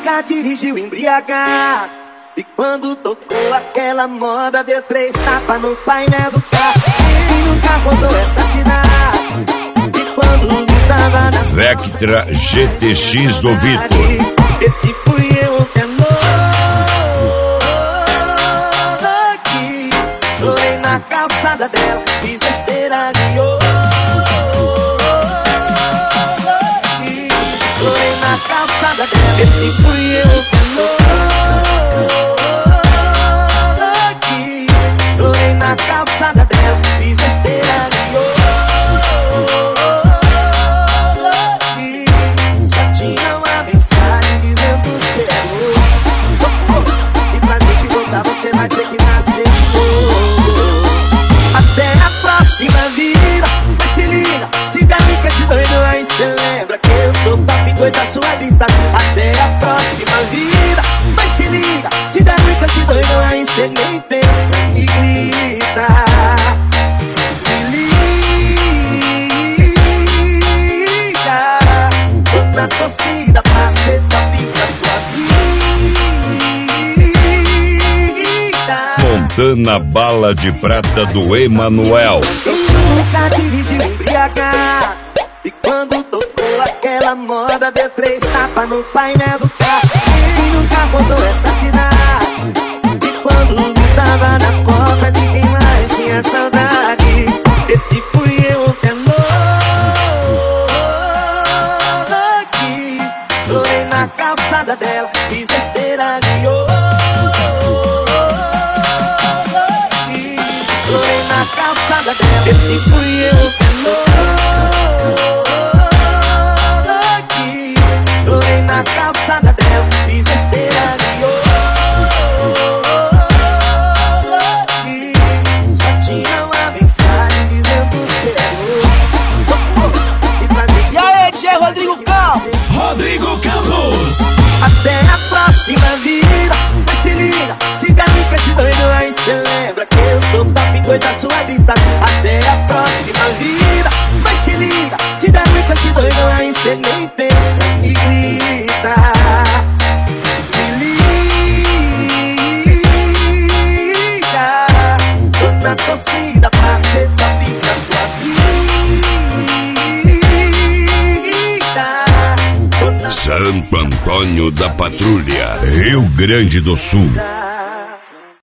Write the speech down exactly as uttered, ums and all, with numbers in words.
nunca dirigiu embriagado. E quando tocou aquela moda, deu três tapas no painel do carro. Quem nunca rodou essa cidade? E quando não tava na Vectra G T X do Vitor. Esse fui eu ontem à noite. Chorei na calçada dela, fiz besteira de hoje. Chorei na calçada dela, esse fui eu ontem à noite. Chorei na calçada dela, fiz besteira de hoje. Só tinha uma mensagem dizendo você é louco. E pra gente voltar você vai ter que nascer de novo. Até a próxima vida. Mas se liga, se der mica de doido aí cê lembra que eu sou top dois da sua lista. Até a próxima vida. Mas se liga, se der mica de doido aí cê nem pensa e grita. Se liga, tô na torcida pra ser top da sua vida. Montana Bala de Prata do Emanuel. Eu nunca dirigiu embriagado. E quando tocou aquela moda, deu três tapas no painel do carro. Quem nunca rodou essa cidade? E quando não tava na porta de quem mais tinha saudade? Esse fui eu ontem à noite. Chorei na calçada dela, fiz besteira de hoje. Chorei na calçada dela, esse fui eu ontem à noite. Chorei na calçada dela, fiz besteira de hoje. Só tinha uma mensagem dizendo você é louco. E pra gente... E aí, Tchê, Rodrigo Campos. Rodrigo Campos. Até a próxima vida. Mas se liga, se der mica de doido aí cê lembra que eu sou top dois da sua lista. Até a próxima vida. Mas se liga, se der mica de doido aí cê nem pensa e grita. Se liga, tô na torcida pra ser top da sua vida. Santo Antônio da Patrulha, Rio Grande do Sul.